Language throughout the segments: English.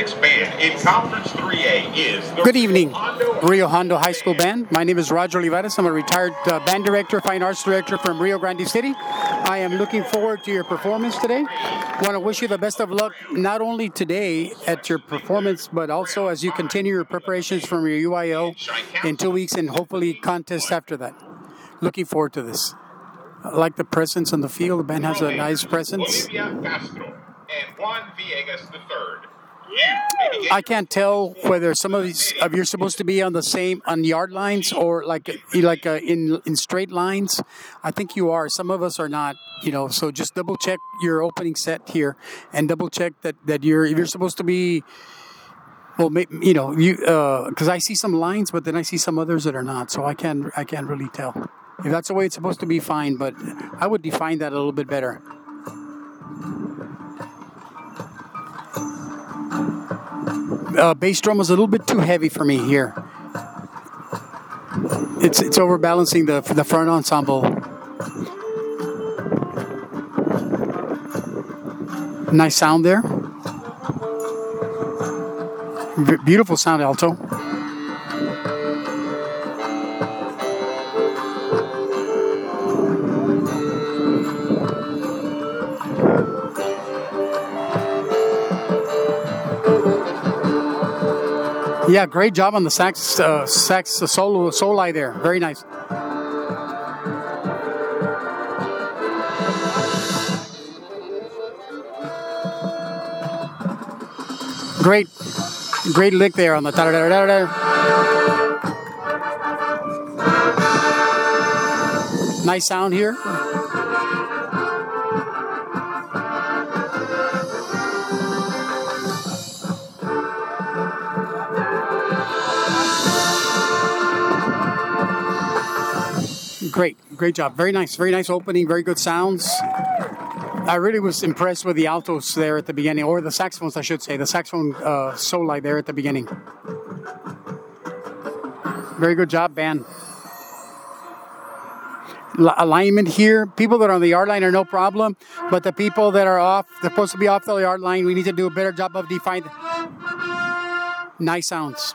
next band in Conference 3A is the Good evening, Rio Hondo High School Band. My name is Roger Olivares. I'm a retired band director, fine arts director from Rio Grande City. I am looking forward to your performance today. I want to wish you the best of luck, not only today at your performance, but also as you continue your preparations from your UIL in 2 weeks and hopefully contests after that. Looking forward to this. I like the presence on the field. The band has a nice presence. Olivia Castro and Juan Villegas III. I can't tell whether some of these you're supposed to be on the same yard lines or like in straight lines. I think you are. Some of us are not. So just double check your opening set here and double check that you're supposed to be. Well, because I see some lines, but then I see some others that are not. So I can't really tell. If that's the way it's supposed to be, fine. But I would define that a little bit better. Bass drum was a little bit too heavy for me here. It's overbalancing the front ensemble. Nice sound there. Beautiful sound, alto. Yeah, great job on the sax soli there. Very nice. Great lick there on the da-da-da-da-da. Nice sound here. Great job. Very nice opening, very good sounds. I really was impressed with the altos there at the beginning, or the saxophones, I should say. The saxophone soli there at the beginning. Very good job, band. Alignment here. People that are on the yard line are no problem, but the people that are off, they're supposed to be off the yard line. We need to do a better job of defining. Nice sounds.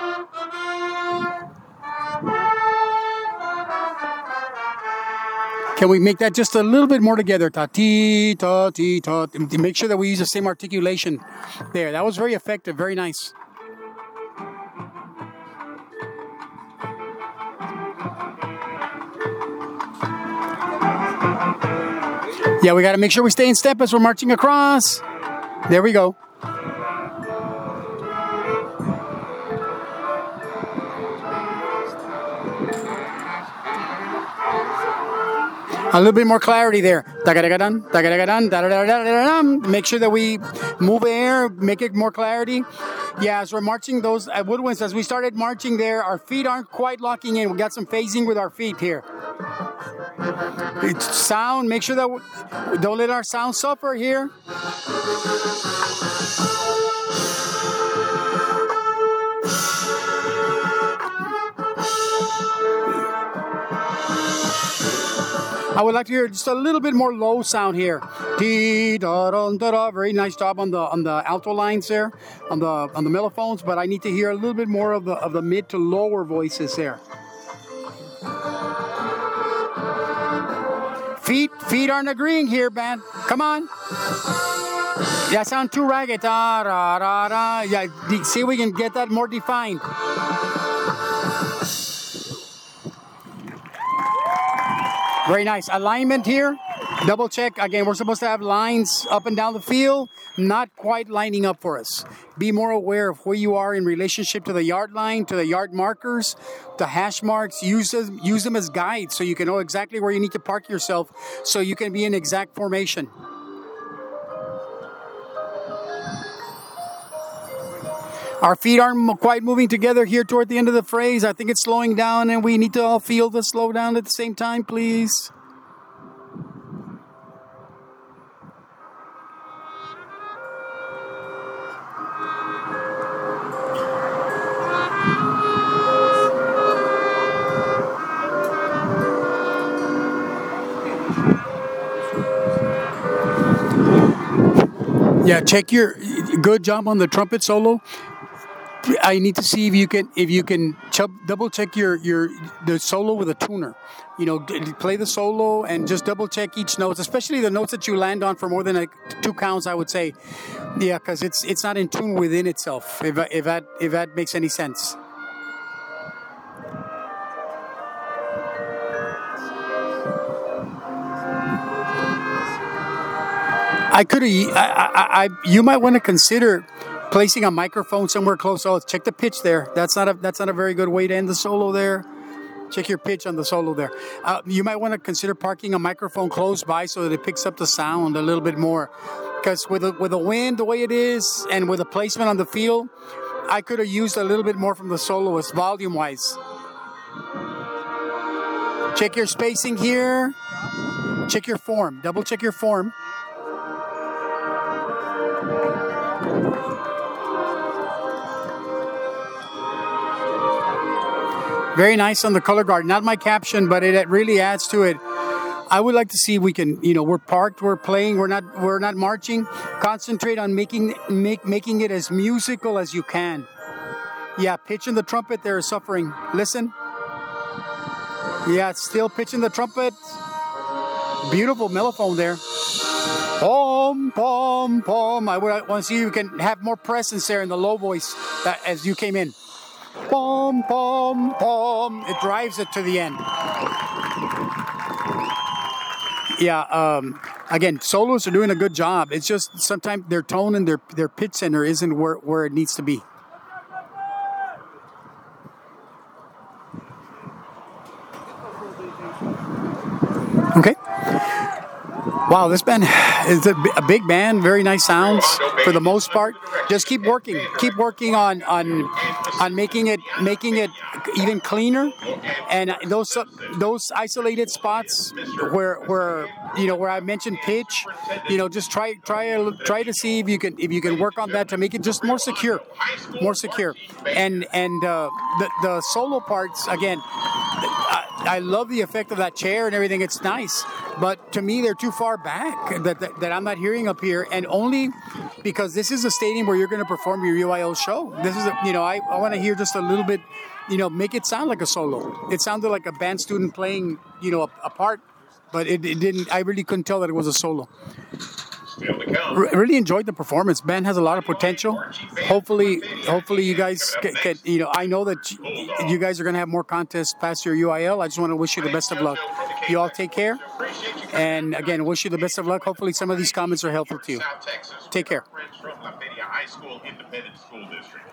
Can we make that just a little bit more together? Ta-ti, ta-ti, ta. Make sure that we use the same articulation there. That was very effective. Very nice. Yeah, we got to make sure we stay in step as we're marching across. There we go. A little bit more clarity there. Make sure that we move air, make it more clarity. Yeah, as we're marching those woodwinds, as we started marching there, our feet aren't quite locking in. We got some phasing with our feet here. Sound, make sure that don't let our sound suffer here. I would like to hear just a little bit more low sound here. Very nice job on the alto lines there, on the mellophones, but I need to hear a little bit more of the mid to lower voices there. Feet aren't agreeing here, band. Come on. Yeah, sound too ragged. Yeah, see if we can get that more defined. Very nice. Alignment here. Double check. Again, we're supposed to have lines up and down the field, not quite lining up for us. Be more aware of where you are in relationship to the yard line, to the yard markers, the hash marks. Use them as guides so you can know exactly where you need to park yourself so you can be in exact formation. Our feet aren't quite moving together here toward the end of the phrase. I think it's slowing down, and we need to all feel the slow down at the same time, please. Yeah, check your good job on the trumpet solo. I need to see if you can double check the solo with a tuner. Play the solo and just double check each note, especially the notes that you land on for more than like 2 counts. I would say, yeah, because it's not in tune within itself. If that makes any sense. You might want to consider placing a microphone somewhere close. Oh, check the pitch there. That's not a very good way to end the solo there. Check your pitch on the solo there. You might want to consider parking a microphone close by so that it picks up the sound a little bit more. Because with the wind the way it is and with the placement on the field, I could have used a little bit more from the soloist volume-wise. Check your spacing here. Check your form. Double check your form. Very nice on the color guard. Not my caption, but it really adds to it. I would like to see if we can, we're parked, we're playing, we're not marching. Concentrate on making it as musical as you can. Yeah, pitching the trumpet there is suffering. Listen. Yeah, it's still pitching the trumpet. Beautiful mellophone there. Pom, pom, pom. I want to see if you can have more presence there in the low voice as you came in. Pom, pom, pom. It drives it to the end. Yeah, again, solos are doing a good job. It's just sometimes their tone and their pitch center isn't where it needs to be. Okay. Wow, this band is a big band. Very nice sounds for the most part. Just keep working on making it even cleaner. And those isolated spots where I mentioned pitch, just try to see if you can work on that to make it just more secure. And the solo parts again. I love the effect of that chair and everything. It's nice, but to me, they're too far back that I'm not hearing up here, and only because this is a stadium where you're going to perform your UIL show. This is, I want to hear just a little bit, make it sound like a solo. It sounded like a band student playing, a part, but it didn't. I really couldn't tell that it was a solo. Really enjoyed the performance. Band has a lot of potential. Hopefully you guys can, I know that you guys are going to have more contests past your UIL. I just want to wish you the best of luck. You all take care. And again, wish you the best of luck. Hopefully some of these comments are helpful to you. Take care.